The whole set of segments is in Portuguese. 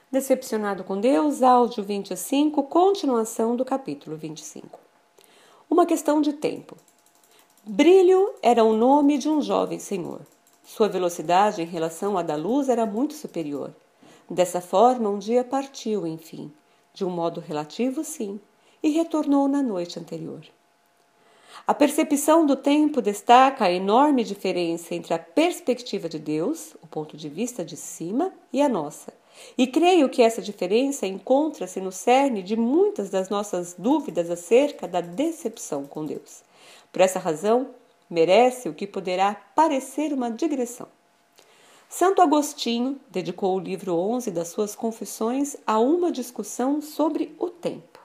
Decepcionado com Deus, áudio 25, continuação do capítulo 25. Uma questão de tempo. Brilho era o nome de um jovem senhor. Sua velocidade em relação à da luz era muito superior. Dessa forma, um dia partiu, enfim, de um modo relativo, sim, e retornou na noite anterior. A percepção do tempo destaca a enorme diferença entre a perspectiva de Deus, o ponto de vista de cima, e a nossa. E creio que essa diferença encontra-se no cerne de muitas das nossas dúvidas acerca da decepção com Deus. Por essa razão, merece o que poderá parecer uma digressão. Santo Agostinho dedicou o livro 11 das suas Confissões a uma discussão sobre o tempo.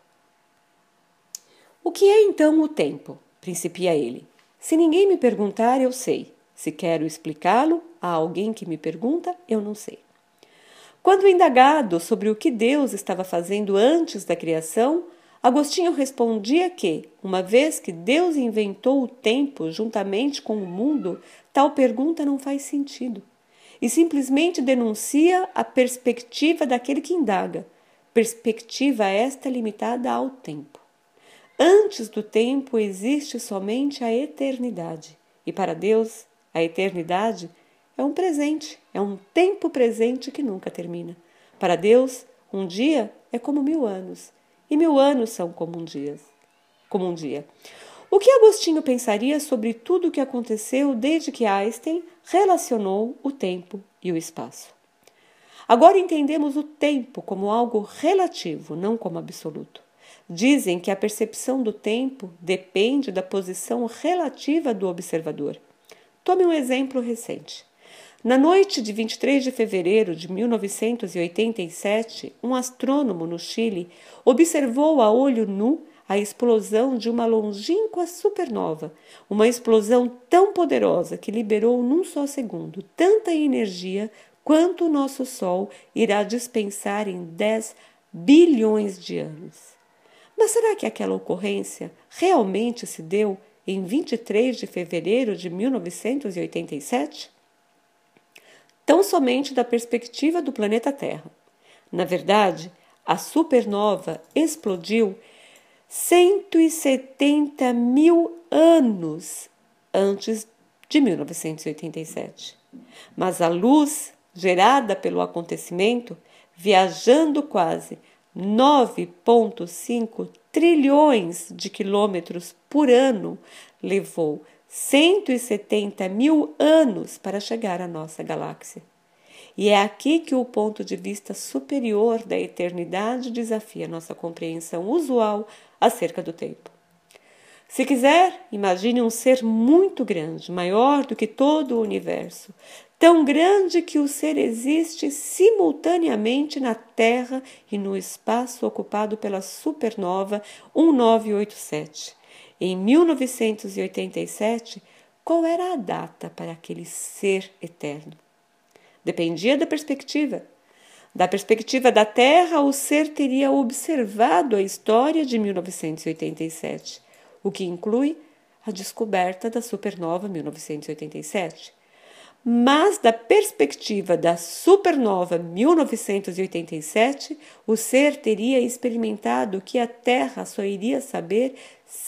O que é então o tempo? Principia ele. Se ninguém me perguntar, eu sei. Se quero explicá-lo a alguém que me pergunta, eu não sei. Quando indagado sobre o que Deus estava fazendo antes da criação, Agostinho respondia que, uma vez que Deus inventou o tempo juntamente com o mundo, tal pergunta não faz sentido, e simplesmente denuncia a perspectiva daquele que indaga, perspectiva esta limitada ao tempo. Antes do tempo existe somente a eternidade, e para Deus, a eternidade é um presente, é um tempo presente que nunca termina. Para Deus, um dia é como 1000 anos, e 1000 anos são como um dia. O que Agostinho pensaria sobre tudo o que aconteceu desde que Einstein relacionou o tempo e o espaço? Agora entendemos o tempo como algo relativo, não como absoluto. Dizem que a percepção do tempo depende da posição relativa do observador. Tome um exemplo recente. Na noite de 23 de fevereiro de 1987, um astrônomo no Chile observou a olho nu a explosão de uma longínqua supernova, uma explosão tão poderosa que liberou num só segundo tanta energia quanto o nosso Sol irá dispensar em 10 bilhões de anos. Mas será que aquela ocorrência realmente se deu em 23 de fevereiro de 1987? Tão somente da perspectiva do planeta Terra. Na verdade, a supernova explodiu 170 mil anos antes de 1987. Mas a luz gerada pelo acontecimento, viajando quase 9,5 trilhões de quilômetros por ano, levou 170 mil anos para chegar à nossa galáxia. E é aqui que o ponto de vista superior da eternidade desafia nossa compreensão usual acerca do tempo. Se quiser, imagine um ser muito grande, maior do que todo o universo, tão grande que o ser existe simultaneamente na Terra e no espaço ocupado pela supernova 1987. Em 1987, qual era a data para aquele ser eterno? Dependia da perspectiva. Da perspectiva da Terra, o ser teria observado a história de 1987, o que inclui a descoberta da supernova 1987. Mas, da perspectiva da supernova 1987, o ser teria experimentado o que a Terra só iria saber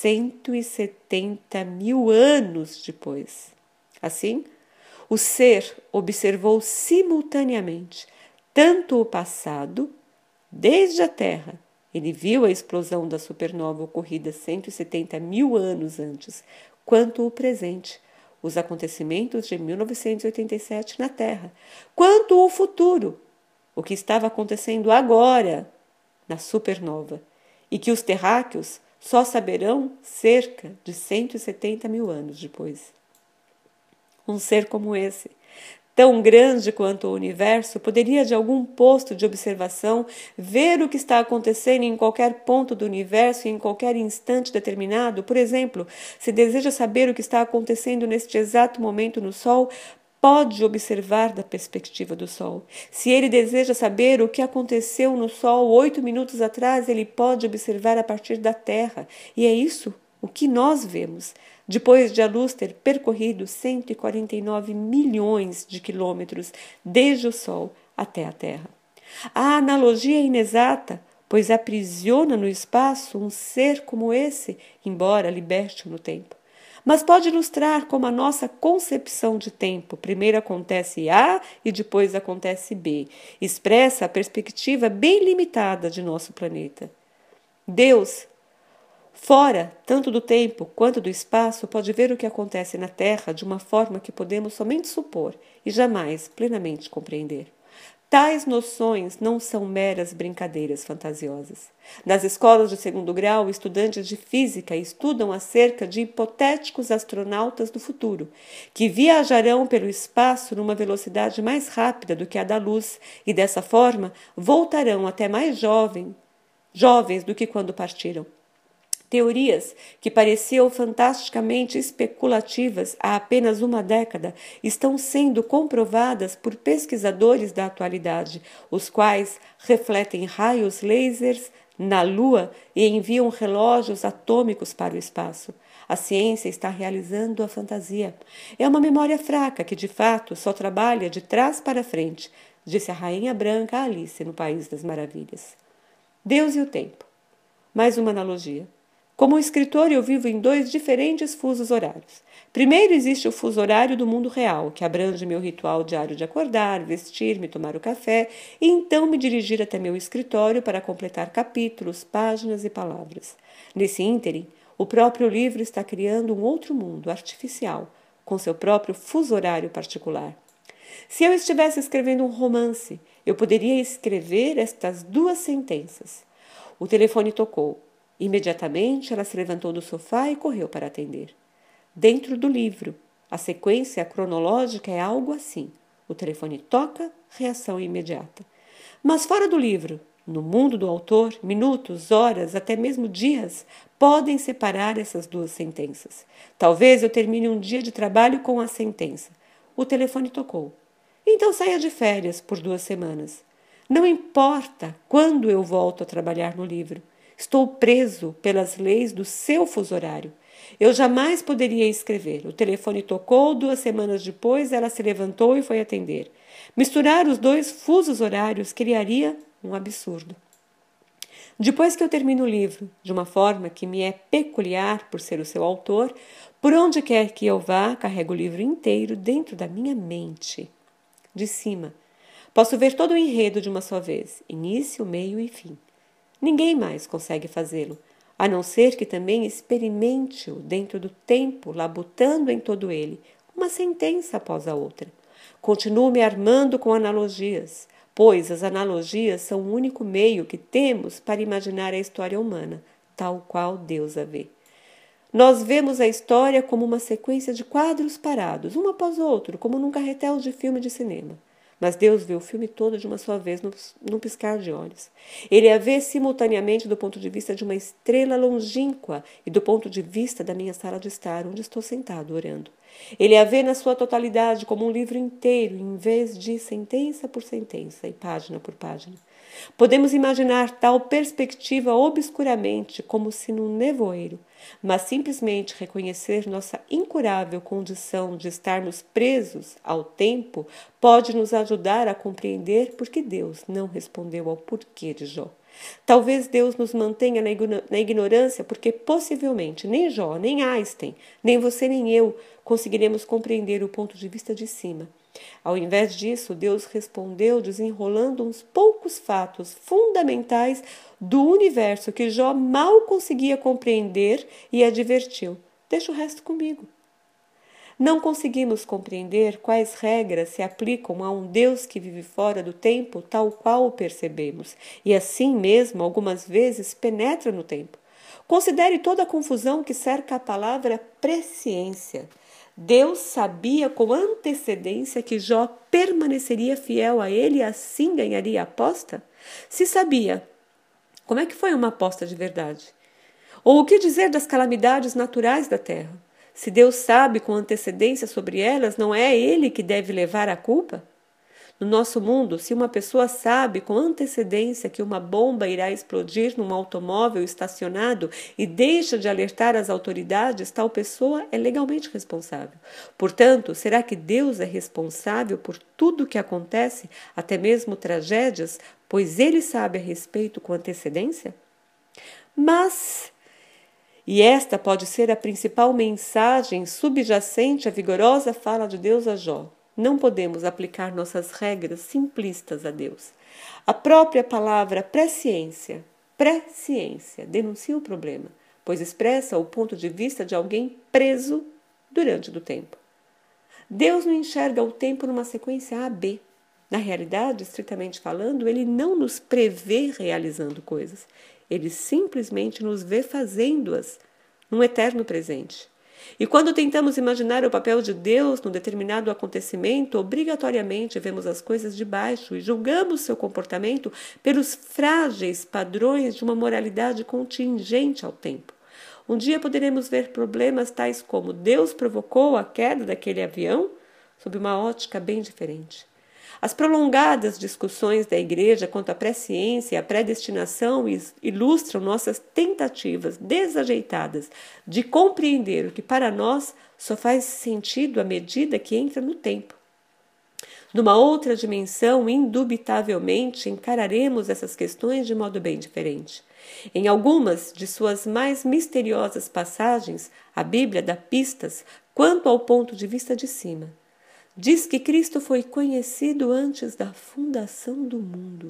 170 mil anos depois. Assim, o ser observou simultaneamente tanto o passado, desde a Terra. Ele viu a explosão da supernova ocorrida 170 mil anos antes, quanto o presente, os acontecimentos de 1987 na Terra, quanto o futuro, o que estava acontecendo agora na supernova, e que os terráqueos só saberão cerca de 170 mil anos depois. Um ser como esse, tão grande quanto o universo, poderia de algum posto de observação ver o que está acontecendo em qualquer ponto do universo e em qualquer instante determinado? Por exemplo, se deseja saber o que está acontecendo neste exato momento no Sol, pode observar da perspectiva do Sol. Se ele deseja saber o que aconteceu no Sol 8 minutos atrás, ele pode observar a partir da Terra. E é isso o que nós vemos, depois de a luz ter percorrido 149 milhões de quilômetros desde o Sol até a Terra. A analogia é inexata, pois aprisiona no espaço um ser como esse, embora liberte-o no tempo. Mas pode ilustrar como a nossa concepção de tempo, primeiro acontece A e depois acontece B, expressa a perspectiva bem limitada de nosso planeta. Deus, fora tanto do tempo quanto do espaço, pode ver o que acontece na Terra de uma forma que podemos somente supor e jamais plenamente compreender. Tais noções não são meras brincadeiras fantasiosas. Nas escolas de segundo grau, estudantes de física estudam acerca de hipotéticos astronautas do futuro, que viajarão pelo espaço numa velocidade mais rápida do que a da luz e, dessa forma, voltarão até mais jovens do que quando partiram. Teorias que pareciam fantasticamente especulativas há apenas uma década estão sendo comprovadas por pesquisadores da atualidade, os quais refletem raios lasers na Lua e enviam relógios atômicos para o espaço. A ciência está realizando a fantasia. É uma memória fraca que, de fato, só trabalha de trás para frente, disse a Rainha Branca a Alice no País das Maravilhas. Deus e o tempo. Mais uma analogia. Como escritor, eu vivo em 2 diferentes fusos horários. Primeiro existe o fuso horário do mundo real, que abrange meu ritual diário de acordar, vestir-me, tomar o café e então me dirigir até meu escritório para completar capítulos, páginas e palavras. Nesse ínterim, o próprio livro está criando um outro mundo artificial, com seu próprio fuso horário particular. Se eu estivesse escrevendo um romance, eu poderia escrever estas 2 sentenças. O telefone tocou. Imediatamente ela se levantou do sofá e correu para atender. Dentro do livro, a sequência cronológica é algo assim. O telefone toca, reação imediata. Mas fora do livro, no mundo do autor, minutos, horas, até mesmo dias, podem separar essas 2 sentenças. Talvez eu termine um dia de trabalho com a sentença. O telefone tocou. Então saia de férias por 2 semanas. Não importa quando eu volto a trabalhar no livro. Estou preso pelas leis do seu fuso horário. Eu jamais poderia escrever. O telefone tocou, 2 semanas depois ela se levantou e foi atender. Misturar os 2 fusos horários criaria um absurdo. Depois que eu termino o livro, de uma forma que me é peculiar por ser o seu autor, por onde quer que eu vá, carrego o livro inteiro dentro da minha mente. De cima, posso ver todo o enredo de uma só vez, início, meio e fim. Ninguém mais consegue fazê-lo, a não ser que também experimente-o dentro do tempo, labutando em todo ele, uma sentença após a outra. Continuo me armando com analogias, pois as analogias são o único meio que temos para imaginar a história humana, tal qual Deus a vê. Nós vemos a história como uma sequência de quadros parados, um após outro, como num carretel de filme de cinema. Mas Deus vê o filme todo de uma só vez, num piscar de olhos. Ele a vê simultaneamente do ponto de vista de uma estrela longínqua e do ponto de vista da minha sala de estar, onde estou sentado orando. Ele a vê na sua totalidade como um livro inteiro, em vez de sentença por sentença e página por página. Podemos imaginar tal perspectiva obscuramente, como se num nevoeiro, mas simplesmente reconhecer nossa incurável condição de estarmos presos ao tempo pode nos ajudar a compreender por que Deus não respondeu ao porquê de Jó. Talvez Deus nos mantenha na ignorância porque possivelmente nem Jó, nem Einstein, nem você nem eu conseguiremos compreender o ponto de vista de cima. Ao invés disso, Deus respondeu desenrolando uns poucos fatos fundamentais do universo que Jó mal conseguia compreender e advertiu: deixa o resto comigo. Não conseguimos compreender quais regras se aplicam a um Deus que vive fora do tempo tal qual o percebemos, e assim mesmo, algumas vezes, penetra no tempo. Considere toda a confusão que cerca a palavra presciência. Deus sabia com antecedência que Jó permaneceria fiel a ele e assim ganharia a aposta? Se sabia, como é que foi uma aposta de verdade? Ou o que dizer das calamidades naturais da terra? Se Deus sabe com antecedência sobre elas, não é Ele que deve levar a culpa? No nosso mundo, se uma pessoa sabe com antecedência que uma bomba irá explodir num automóvel estacionado e deixa de alertar as autoridades, tal pessoa é legalmente responsável. Portanto, será que Deus é responsável por tudo o que acontece, até mesmo tragédias, pois ele sabe a respeito com antecedência? Mas, e esta pode ser a principal mensagem subjacente à vigorosa fala de Deus a Jó, não podemos aplicar nossas regras simplistas a Deus. A própria palavra presciência denuncia o problema, pois expressa o ponto de vista de alguém preso durante o tempo. Deus não enxerga o tempo numa sequência A-B. Na realidade, estritamente falando, ele não nos prevê realizando coisas. Ele simplesmente nos vê fazendo-as num eterno presente. E quando tentamos imaginar o papel de Deus num determinado acontecimento, obrigatoriamente vemos as coisas de baixo e julgamos seu comportamento pelos frágeis padrões de uma moralidade contingente ao tempo. Um dia poderemos ver problemas tais como Deus provocou a queda daquele avião sob uma ótica bem diferente. As prolongadas discussões da Igreja quanto à presciência e à predestinação ilustram nossas tentativas desajeitadas de compreender o que para nós só faz sentido à medida que entra no tempo. Numa outra dimensão, indubitavelmente, encararemos essas questões de modo bem diferente. Em algumas de suas mais misteriosas passagens, a Bíblia dá pistas quanto ao ponto de vista de cima. Diz que Cristo foi conhecido antes da fundação do mundo.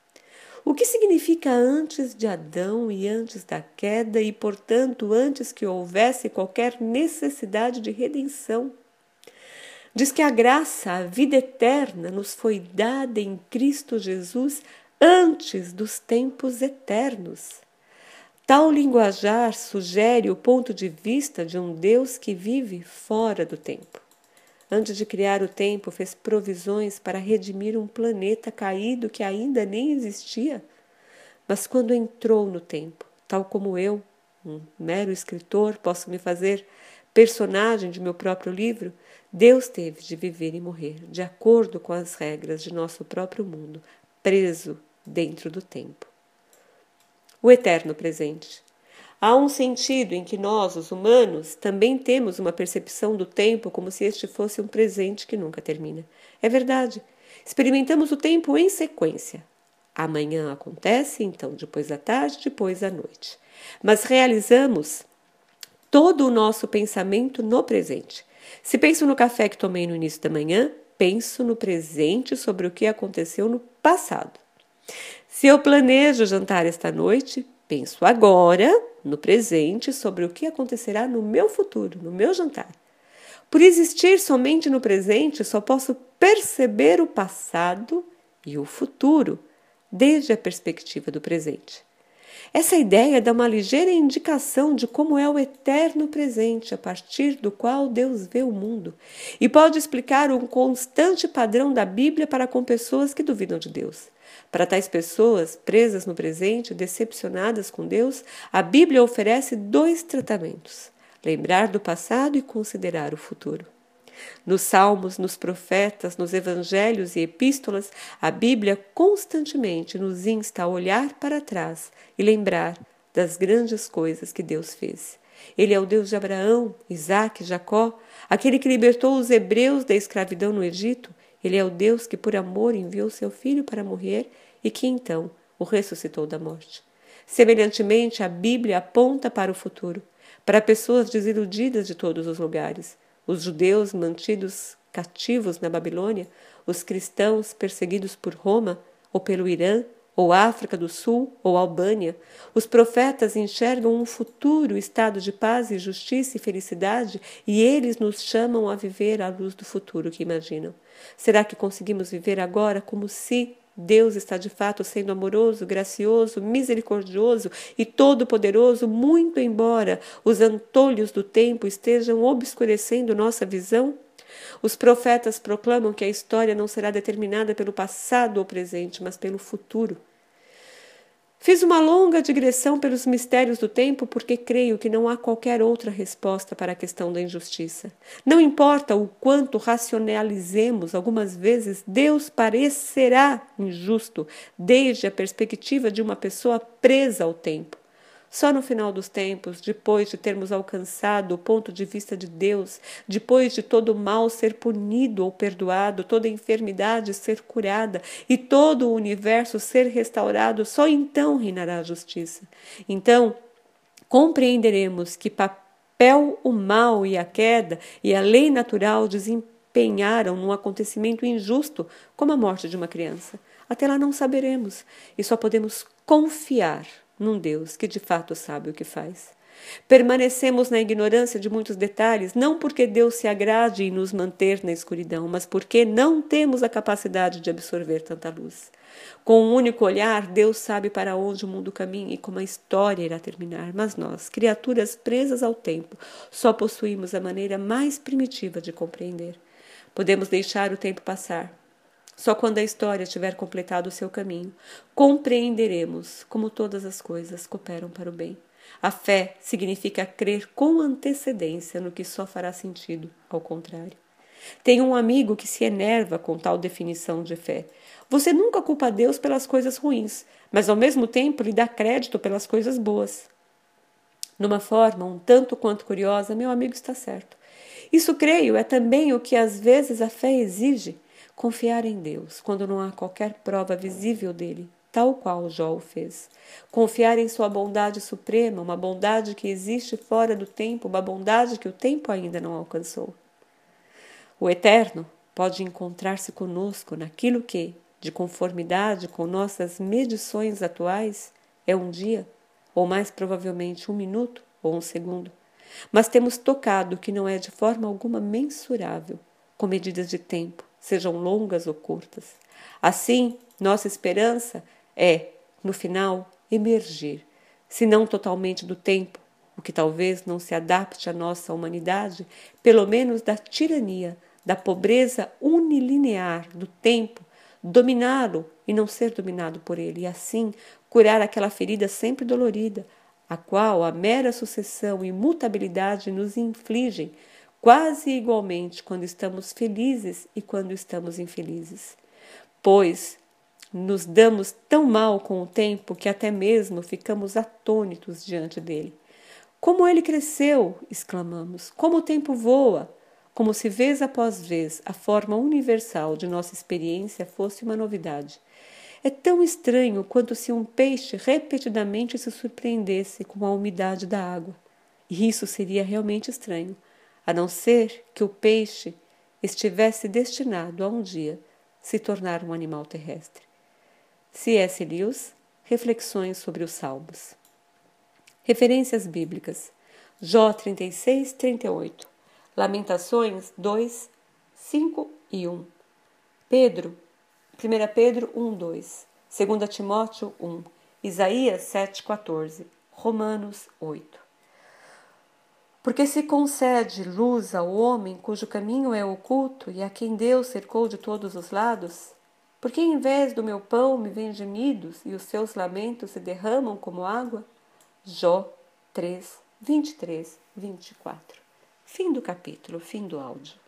O que significa antes de Adão e antes da queda e, portanto, antes que houvesse qualquer necessidade de redenção? Diz que a graça, a vida eterna, nos foi dada em Cristo Jesus antes dos tempos eternos. Tal linguajar sugere o ponto de vista de um Deus que vive fora do tempo. Antes de criar o tempo, fez provisões para redimir um planeta caído que ainda nem existia. Mas quando entrou no tempo, tal como eu, um mero escritor, posso me fazer personagem de meu próprio livro, Deus teve de viver e morrer de acordo com as regras de nosso próprio mundo, preso dentro do tempo. O eterno presente. Há um sentido em que nós, os humanos, também temos uma percepção do tempo como se este fosse um presente que nunca termina. É verdade. Experimentamos o tempo em sequência. Amanhã acontece, então depois da tarde, depois da noite. Mas realizamos todo o nosso pensamento no presente. Se penso no café que tomei no início da manhã, penso no presente sobre o que aconteceu no passado. Se eu planejo jantar esta noite, penso agora, no presente, sobre o que acontecerá no meu futuro, no meu jantar. Por existir somente no presente, só posso perceber o passado e o futuro desde a perspectiva do presente. Essa ideia dá uma ligeira indicação de como é o eterno presente, a partir do qual Deus vê o mundo, e pode explicar um constante padrão da Bíblia para com pessoas que duvidam de Deus. Para tais pessoas, presas no presente, decepcionadas com Deus, a Bíblia oferece 2 tratamentos: lembrar do passado e considerar o futuro. Nos Salmos, nos Profetas, nos Evangelhos e Epístolas, a Bíblia constantemente nos insta a olhar para trás e lembrar das grandes coisas que Deus fez. Ele é o Deus de Abraão, Isaque e Jacó, aquele que libertou os hebreus da escravidão no Egito. Ele é o Deus que, por amor, enviou seu filho para morrer e que, então, o ressuscitou da morte. Semelhantemente, a Bíblia aponta para o futuro, para pessoas desiludidas de todos os lugares. Os judeus mantidos cativos na Babilônia, os cristãos perseguidos por Roma, ou pelo Irã, ou África do Sul, ou Albânia. Os profetas enxergam um futuro estado de paz e justiça e felicidade, e eles nos chamam a viver à luz do futuro que imaginam. Será que conseguimos viver agora como se Deus está de fato sendo amoroso, gracioso, misericordioso e todo-poderoso, muito embora os antolhos do tempo estejam obscurecendo nossa visão? Os profetas proclamam que a história não será determinada pelo passado ou presente, mas pelo futuro. Fiz uma longa digressão pelos mistérios do tempo porque creio que não há qualquer outra resposta para a questão da injustiça. Não importa o quanto racionalizemos, algumas vezes Deus parecerá injusto desde a perspectiva de uma pessoa presa ao tempo. Só no final dos tempos, depois de termos alcançado o ponto de vista de Deus, depois de todo o mal ser punido ou perdoado, toda enfermidade ser curada e todo o universo ser restaurado, só então reinará a justiça. Então, compreenderemos que papel o mal e a queda e a lei natural desempenharam num acontecimento injusto como a morte de uma criança. Até lá não saberemos e só podemos confiar num Deus que de fato sabe o que faz. Permanecemos na ignorância de muitos detalhes, não porque Deus se agrade em nos manter na escuridão, mas porque não temos a capacidade de absorver tanta luz. Com um único olhar, Deus sabe para onde o mundo caminha e como a história irá terminar, mas nós, criaturas presas ao tempo, só possuímos a maneira mais primitiva de compreender. Podemos deixar o tempo passar. Só quando a história tiver completado o seu caminho, compreenderemos como todas as coisas cooperam para o bem. A fé significa crer com antecedência no que só fará sentido, ao contrário. Tenho um amigo que se enerva com tal definição de fé. Você nunca culpa Deus pelas coisas ruins, mas ao mesmo tempo lhe dá crédito pelas coisas boas. Numa forma um tanto quanto curiosa, meu amigo está certo. Isso, creio, é também o que às vezes a fé exige. Confiar em Deus, quando não há qualquer prova visível dele, tal qual Jó o fez. Confiar em sua bondade suprema, uma bondade que existe fora do tempo, uma bondade que o tempo ainda não alcançou. O Eterno pode encontrar-se conosco naquilo que, de conformidade com nossas medições atuais, é um dia, ou mais provavelmente um minuto ou um segundo. Mas temos tocado o que não é de forma alguma mensurável, com medidas de tempo, sejam longas ou curtas. Assim, nossa esperança é, no final, emergir, se não totalmente do tempo, o que talvez não se adapte à nossa humanidade, pelo menos da tirania, da pobreza unilinear do tempo, dominá-lo e não ser dominado por ele, e assim curar aquela ferida sempre dolorida, a qual a mera sucessão e mutabilidade nos infligem, quase igualmente quando estamos felizes e quando estamos infelizes. Pois nos damos tão mal com o tempo que até mesmo ficamos atônitos diante dele. Como ele cresceu, exclamamos, como o tempo voa, como se vez após vez a forma universal de nossa experiência fosse uma novidade. É tão estranho quanto se um peixe repetidamente se surpreendesse com a umidade da água. E isso seria realmente estranho, a não ser que o peixe estivesse destinado a um dia se tornar um animal terrestre. C.S. Lewis, Reflexões sobre os Salmos. Referências bíblicas: Jó 36, 38, Lamentações 2, 5 e 1, 1 Pedro 1, 2, 2 Timóteo 1, Isaías 7, 14, Romanos 8. Porque se concede luz ao homem cujo caminho é oculto e a quem Deus cercou de todos os lados? Porque em vez do meu pão me vêm gemidos e os seus lamentos se derramam como água? Jó 3, 23, 24. Fim do capítulo, fim do áudio.